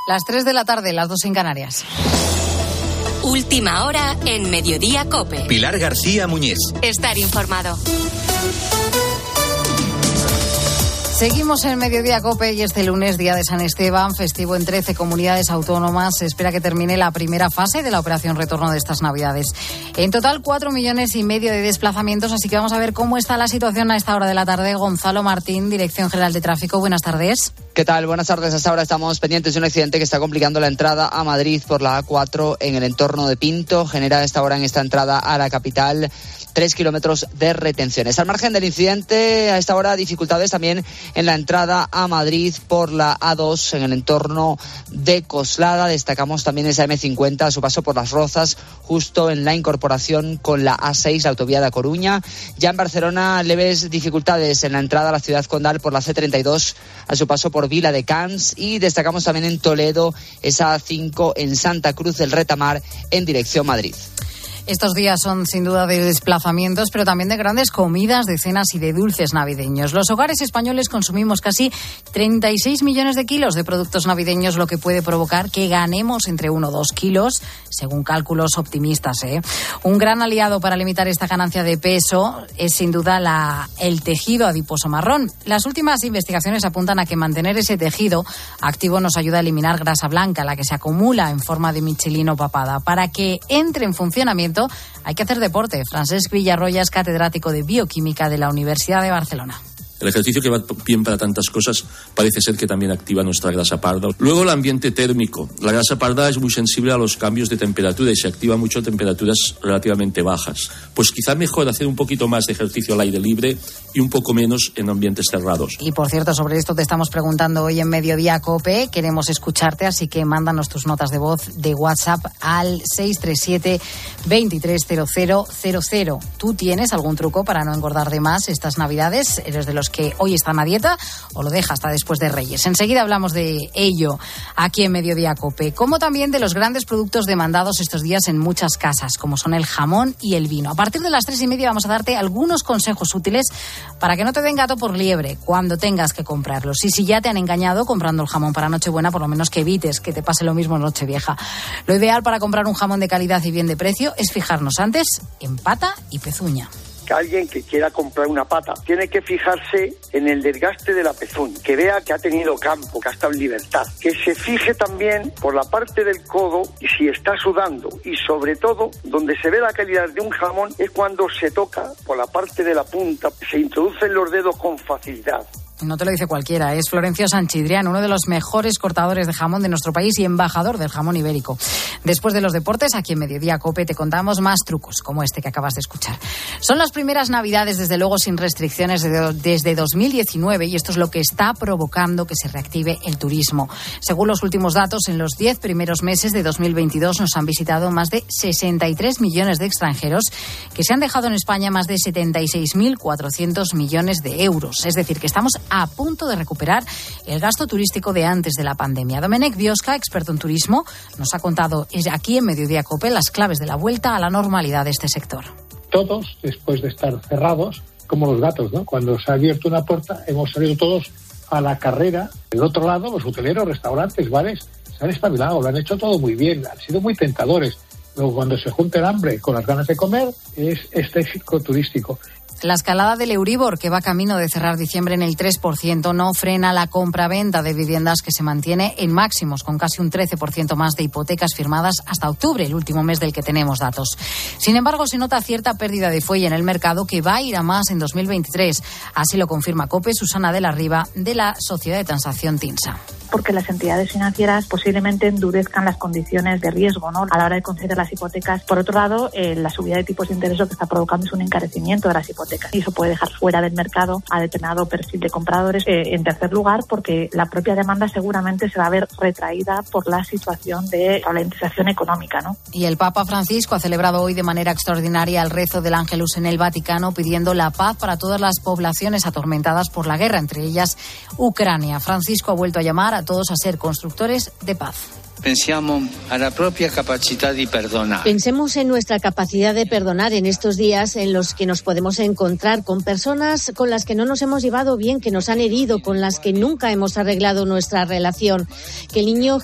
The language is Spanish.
Las 3 de la tarde, las 2 en Canarias. Última hora en Mediodía COPE. Pilar García Muñiz. Estar informado. Seguimos en Mediodía COPE y este lunes, día de San Esteban, festivo en 13 comunidades autónomas. Se espera que termine la primera fase de la operación retorno de estas Navidades. En total, 4,5 millones de desplazamientos, así que vamos a ver cómo está la situación a esta hora de la tarde. Gonzalo Martín, Dirección General de Tráfico, buenas tardes. ¿Qué tal? Buenas tardes. Hasta ahora estamos pendientes de un accidente que está complicando la entrada a Madrid por la A4 en el entorno de Pinto. Genera a esta hora en esta entrada a la capital 3 kilómetros de retenciones. Al margen del incidente, a esta hora dificultades también en la entrada a Madrid por la A2 en el entorno de Coslada. Destacamos también esa M50 a su paso por Las Rozas, justo en la incorporación con la A6, la autovía de A Coruña. Ya en Barcelona, leves dificultades en la entrada a la ciudad condal por la C32 a su paso por Vila de Cans. Y destacamos también en Toledo esa A5 en Santa Cruz del Retamar en dirección Madrid. Estos días son sin duda de desplazamientos, pero también de grandes comidas, de cenas y de dulces navideños. Los hogares españoles consumimos casi 36 millones de kilos de productos navideños, lo que puede provocar que ganemos entre 1 o 2 kilos, según cálculos optimistas. Un gran aliado para limitar esta ganancia de peso es sin duda el tejido adiposo marrón. Las últimas investigaciones apuntan a que mantener ese tejido activo nos ayuda a eliminar grasa blanca, la que se acumula en forma de michelin o papada. Para que entre en funcionamiento hay que hacer deporte. Francesc Villarroya es catedrático de Bioquímica de la Universidad de Barcelona. El ejercicio, que va bien para tantas cosas, parece ser que también activa nuestra grasa parda. Luego, el ambiente térmico. La grasa parda es muy sensible a los cambios de temperatura y se activa mucho a temperaturas relativamente bajas. Pues quizá mejor hacer un poquito más de ejercicio al aire libre y un poco menos en ambientes cerrados. Y por cierto, sobre esto te estamos preguntando hoy en Mediodía COPE. Queremos escucharte, así que mándanos tus notas de voz de WhatsApp al 637 230000. ¿Tú tienes algún truco para no engordar de más estas Navidades? ¿Eres de los que hoy están a dieta o lo deja hasta después de Reyes? Enseguida hablamos de ello aquí en Mediodía COPE, como también de los grandes productos demandados estos días en muchas casas, como son el jamón y el vino. A partir de las 3:30 vamos a darte algunos consejos útiles para que no te den gato por liebre cuando tengas que comprarlos. Y si ya te han engañado comprando el jamón para Nochebuena, por lo menos que evites que te pase lo mismo en Nochevieja. Lo ideal para comprar un jamón de calidad y bien de precio es fijarnos antes en pata y pezuña. Que alguien que quiera comprar una pata tiene que fijarse en el desgaste de la pezuña, que vea que ha tenido campo, que ha estado en libertad, que se fije también por la parte del codo y si está sudando, y sobre todo donde se ve la calidad de un jamón es cuando se toca por la parte de la punta, se introducen los dedos con facilidad. No te lo dice cualquiera, es Florencio Sanchidrián, uno de los mejores cortadores de jamón de nuestro país y embajador del jamón ibérico. Después de los deportes, aquí en Mediodía COPE te contamos más trucos, como este que acabas de escuchar. Son las primeras Navidades, desde luego, sin restricciones desde 2019, y esto es lo que está provocando que se reactive el turismo. Según los últimos datos, en los 10 primeros meses de 2022 nos han visitado más de 63 millones de extranjeros que se han dejado en España más de 76.400 millones de euros. Es decir, que estamos a punto de recuperar el gasto turístico de antes de la pandemia. Domènec Biosca, experto en turismo, nos ha contado aquí en Mediodía COPE las claves de la vuelta a la normalidad de este sector. Todos, después de estar cerrados, como los gatos, ¿no? Cuando se ha abierto una puerta, hemos salido todos a la carrera. Del otro lado, los hoteleros, restaurantes, bares, se han espabilado, lo han hecho todo muy bien, han sido muy tentadores. Luego, cuando se junta el hambre con las ganas de comer, es este éxito turístico. La escalada del Euribor, que va camino de cerrar diciembre en el 3%, no frena la compra-venta de viviendas, que se mantiene en máximos, con casi un 13% más de hipotecas firmadas hasta octubre, el último mes del que tenemos datos. Sin embargo, se nota cierta pérdida de fuelle en el mercado, que va a ir a más en 2023. Así lo confirma COPE Susana de la Riva, de la Sociedad de Transacción TINSA. Porque las entidades financieras posiblemente endurezcan las condiciones de riesgo, ¿no?, a la hora de conceder las hipotecas. Por otro lado, la subida de tipos de interés lo que está provocando es un encarecimiento de las hipotecas, y eso puede dejar fuera del mercado a determinado perfil de compradores. En tercer lugar, porque la propia demanda seguramente se va a ver retraída por la situación de ralentización económica, ¿no? Y el Papa Francisco ha celebrado hoy de manera extraordinaria el rezo del Ángelus en el Vaticano, pidiendo la paz para todas las poblaciones atormentadas por la guerra, entre ellas Ucrania. Francisco ha vuelto a llamar a todos a ser constructores de paz. Pensemos en nuestra capacidad de perdonar en estos días en los que nos podemos encontrar con personas con las que no nos hemos llevado bien, que nos han herido, con las que nunca hemos arreglado nuestra relación. Que el niño